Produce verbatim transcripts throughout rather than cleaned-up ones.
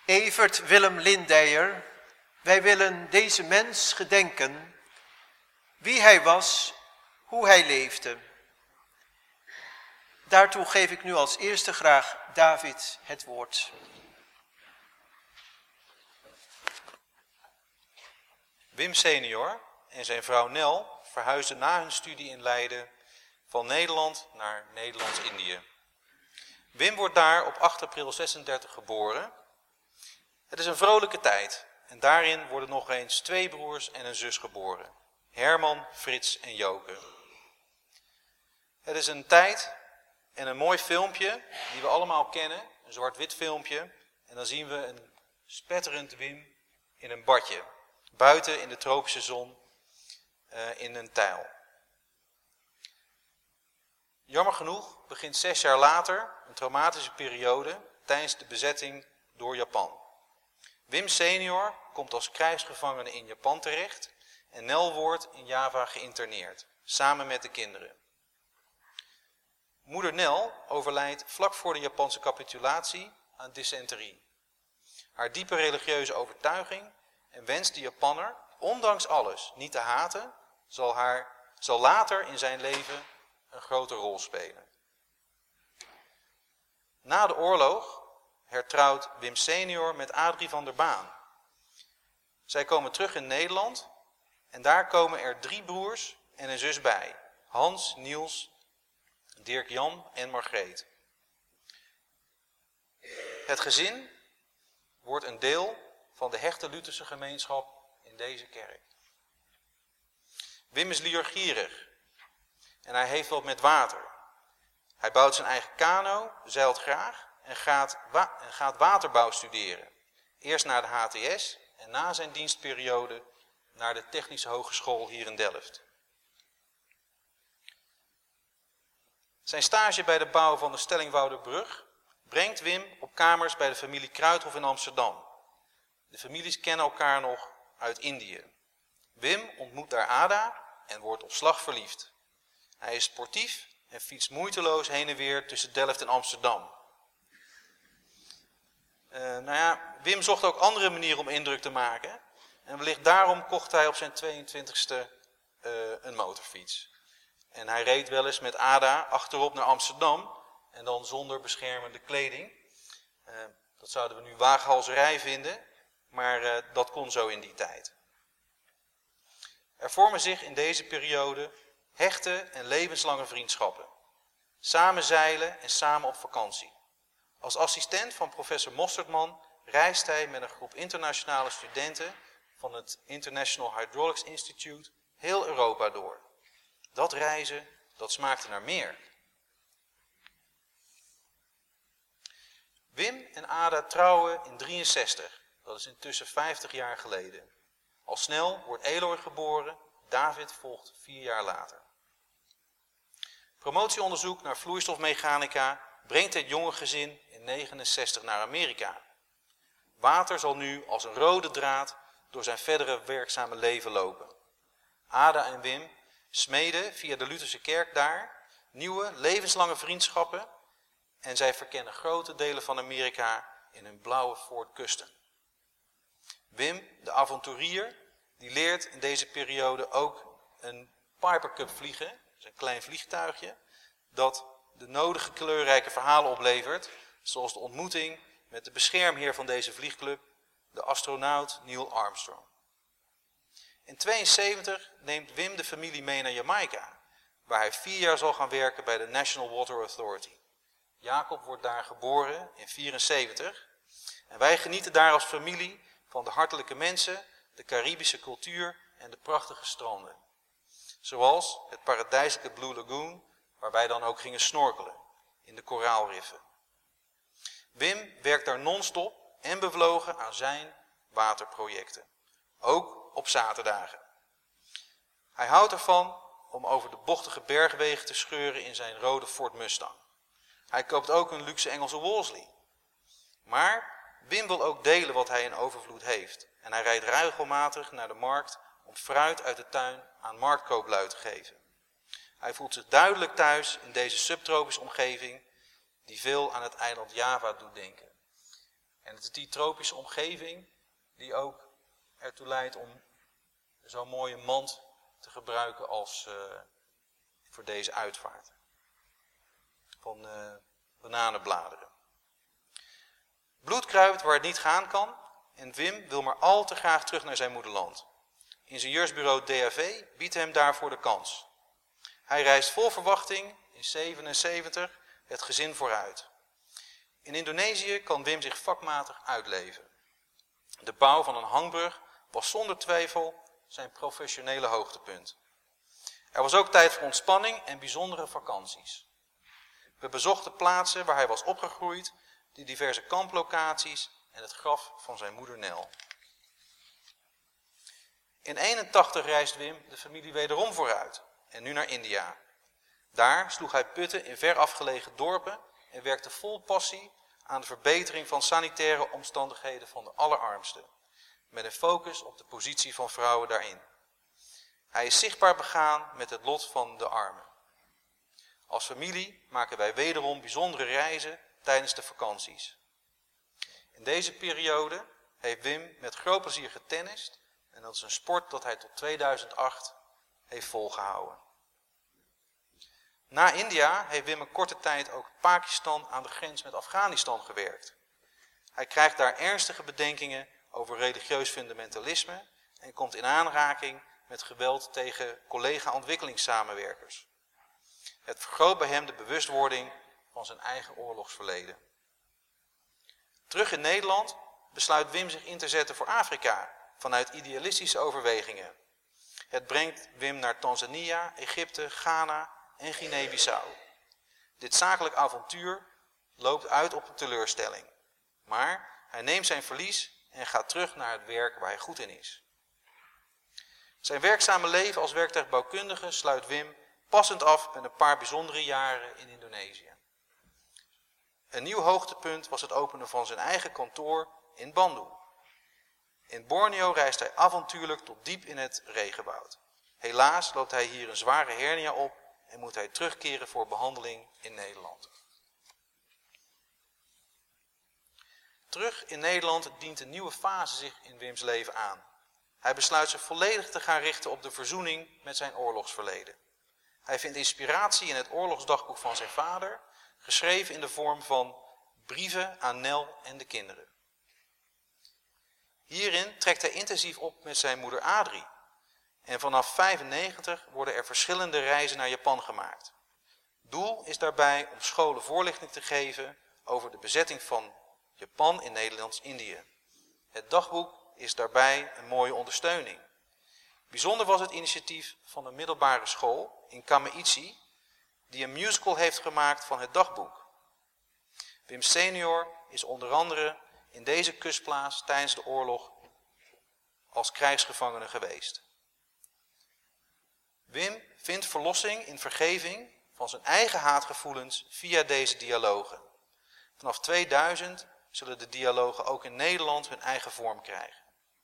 Evert Willem Lindeyer, wij willen deze mens gedenken, wie hij was, hoe hij leefde. Daartoe geef ik nu als eerste graag David het woord. Wim senior en zijn vrouw Nel verhuisden na hun studie in Leiden van Nederland naar Nederlands-Indië. Wim wordt daar op acht april zesendertig geboren. Het is een vrolijke tijd en daarin worden nog eens twee broers en een zus geboren. Herman, Frits en Joke. Het is een tijd en een mooi filmpje die we allemaal kennen, een zwart-wit filmpje. En dan zien we een spetterend Wim in een badje, buiten in de tropische zon, uh, in een tuil. Jammer genoeg begint zes jaar later een traumatische periode tijdens de bezetting door Japan. Wim senior komt als krijgsgevangene in Japan terecht en Nel wordt in Java geïnterneerd, samen met de kinderen. Moeder Nel overlijdt vlak voor de Japanse capitulatie aan dysenterie. Haar diepe religieuze overtuiging en wenst de Japanner, ondanks alles, niet te haten, zal, haar, zal later in zijn leven een grote rol spelen. Na de oorlog hertrouwt Wim senior met Adrie van der Baan. Zij komen terug in Nederland en daar komen er drie broers en een zus bij. Hans, Niels, Dirk-Jan en Margreet. Het gezin wordt een deel van de hechte Lutherse gemeenschap in deze kerk. Wim is leergierig en hij heeft wat met water. Hij bouwt zijn eigen kano, zeilt graag en gaat, wa- en gaat waterbouw studeren. Eerst naar de H T S en na zijn dienstperiode naar de Technische Hogeschool hier in Delft. Zijn stage bij de bouw van de Stellingwouderbrug brengt Wim op kamers bij de familie Kruithof in Amsterdam. De families kennen elkaar nog uit Indië. Wim ontmoet daar Ada en wordt op slag verliefd. Hij is sportief en fietst moeiteloos heen en weer tussen Delft en Amsterdam. Uh, nou ja, Wim zocht ook andere manieren om indruk te maken. En wellicht daarom kocht hij op zijn tweeëntwintigste uh, een motorfiets. En hij reed wel eens met Ada achterop naar Amsterdam en dan zonder beschermende kleding. Uh, dat zouden we nu waaghalzerij vinden, maar uh, dat kon zo in die tijd. Er vormen zich in deze periode hechte en levenslange vriendschappen. Samen zeilen en samen op vakantie. Als assistent van professor Mostertman reist hij met een groep internationale studenten van het International Hydraulics Institute heel Europa door. Dat reizen, dat smaakte naar meer. Wim en Ada trouwen in drieënzestig, dat is intussen vijftig jaar geleden. Al snel wordt Eloy geboren, David volgt vier jaar later. Promotieonderzoek naar vloeistofmechanica brengt het jonge gezin in negenenzestig naar Amerika. Water zal nu als een rode draad door zijn verdere werkzame leven lopen. Ada en Wim smeden via de Lutherse kerk daar nieuwe levenslange vriendschappen en zij verkennen grote delen van Amerika in hun blauwe Ford Custom. Wim, de avonturier, die leert in deze periode ook een Piper Cub vliegen, dat is een klein vliegtuigje, dat de nodige kleurrijke verhalen oplevert, zoals de ontmoeting met de beschermheer van deze vliegclub, de astronaut Neil Armstrong. In tweeënzeventig neemt Wim de familie mee naar Jamaica, waar hij vier jaar zal gaan werken bij de National Water Authority. Jacob wordt daar geboren in vierenzeventig en wij genieten daar als familie van de hartelijke mensen, de Caribische cultuur en de prachtige stranden. Zoals het paradijselijke Blue Lagoon, waar wij dan ook gingen snorkelen in de koraalriffen. Wim werkt daar non-stop en bevlogen aan zijn waterprojecten. Ook op zaterdagen. Hij houdt ervan om over de bochtige bergwegen te scheuren in zijn rode Ford Mustang. Hij koopt ook een luxe Engelse Wolseley. Maar Wim wil ook delen wat hij in overvloed heeft. En hij rijdt regelmatig naar de markt om fruit uit de tuin aan marktkooplui te geven. Hij voelt zich duidelijk thuis in deze subtropische omgeving die veel aan het eiland Java doet denken. En het is die tropische omgeving die ook ertoe leidt om zo'n mooie mand te gebruiken als uh, voor deze uitvaart. Van uh, bananenbladeren. Bloed kruipt waar het niet gaan kan en Wim wil maar al te graag terug naar zijn moederland. Ingenieursbureau D A V biedt hem daarvoor de kans. Hij reist vol verwachting in zevenenzeventig het gezin vooruit. In Indonesië kan Wim zich vakmatig uitleven. De bouw van een hangbrug was zonder twijfel zijn professionele hoogtepunt. Er was ook tijd voor ontspanning en bijzondere vakanties. We bezochten plaatsen waar hij was opgegroeid, de diverse kamplocaties en het graf van zijn moeder Nel. In eenentachtig reist Wim de familie wederom vooruit en nu naar India. Daar sloeg hij putten in ver afgelegen dorpen en werkte vol passie aan de verbetering van sanitaire omstandigheden van de allerarmsten, met een focus op de positie van vrouwen daarin. Hij is zichtbaar begaan met het lot van de armen. Als familie maken wij wederom bijzondere reizen tijdens de vakanties. In deze periode heeft Wim met groot plezier getennist en dat is een sport dat hij tot tweeduizend acht heeft volgehouden. Na India heeft Wim een korte tijd ook Pakistan aan de grens met Afghanistan gewerkt. Hij krijgt daar ernstige bedenkingen over religieus fundamentalisme en komt in aanraking met geweld tegen collega-ontwikkelingssamenwerkers. Het vergroot bij hem de bewustwording van zijn eigen oorlogsverleden. Terug in Nederland besluit Wim zich in te zetten voor Afrika vanuit idealistische overwegingen. Het brengt Wim naar Tanzania, Egypte, Ghana en Guinea-Bissau. Dit zakelijk avontuur loopt uit op een teleurstelling. Maar hij neemt zijn verlies en gaat terug naar het werk waar hij goed in is. Zijn werkzame leven als werktuigbouwkundige sluit Wim passend af met een paar bijzondere jaren in Indonesië. Een nieuw hoogtepunt was het openen van zijn eigen kantoor in Bandung. In Borneo reist hij avontuurlijk tot diep in het regenwoud. Helaas loopt hij hier een zware hernia op en moet hij terugkeren voor behandeling in Nederland. Terug in Nederland dient een nieuwe fase zich in Wims leven aan. Hij besluit zich volledig te gaan richten op de verzoening met zijn oorlogsverleden. Hij vindt inspiratie in het oorlogsdagboek van zijn vader, geschreven in de vorm van brieven aan Nel en de kinderen. Hierin trekt hij intensief op met zijn moeder Adrie. En vanaf vijfennegentig worden er verschillende reizen naar Japan gemaakt. Doel is daarbij om scholen voorlichting te geven over de bezetting van Japan in Nederlands-Indië. Het dagboek is daarbij een mooie ondersteuning. Bijzonder was het initiatief van een middelbare school in Kamaichi, die een musical heeft gemaakt van het dagboek. Wim senior is onder andere in deze kustplaats tijdens de oorlog als krijgsgevangene geweest. Wim vindt verlossing in vergeving van zijn eigen haatgevoelens via deze dialogen. Vanaf tweeduizend zullen de dialogen ook in Nederland hun eigen vorm krijgen.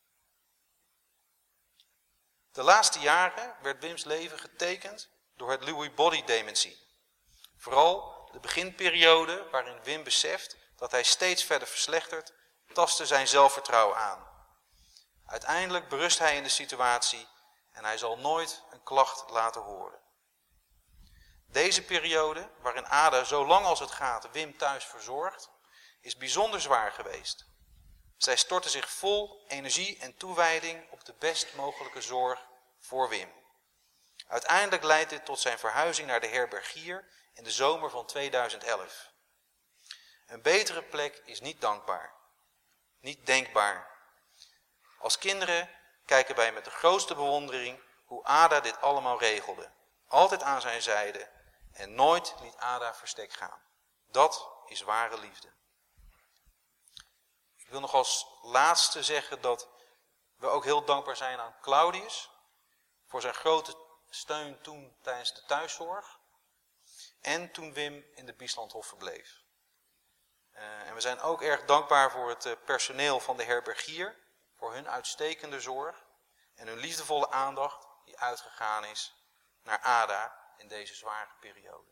De laatste jaren werd Wims leven getekend door het Lewy body dementie. Vooral de beginperiode waarin Wim beseft dat hij steeds verder verslechtert, tastte zijn zelfvertrouwen aan. Uiteindelijk berust hij in de situatie en hij zal nooit een klacht laten horen. Deze periode, waarin Ada zo lang als het gaat Wim thuis verzorgt, is bijzonder zwaar geweest. Zij stortte zich vol energie en toewijding op de best mogelijke zorg voor Wim. Uiteindelijk leidt dit tot zijn verhuizing naar de herbergier in de zomer van tweeduizend elf. Een betere plek is niet dankbaar, niet denkbaar. Als kinderen kijken wij met de grootste bewondering hoe Ada dit allemaal regelde. Altijd aan zijn zijde en nooit liet Ada verstek gaan. Dat is ware liefde. Ik wil nog als laatste zeggen dat we ook heel dankbaar zijn aan Claudius voor zijn grote steun toen tijdens de thuiszorg en toen Wim in de Bieslandhof verbleef. Uh, en we zijn ook erg dankbaar voor het uh, personeel van de herbergier, voor hun uitstekende zorg en hun liefdevolle aandacht die uitgegaan is naar Ada in deze zware periode.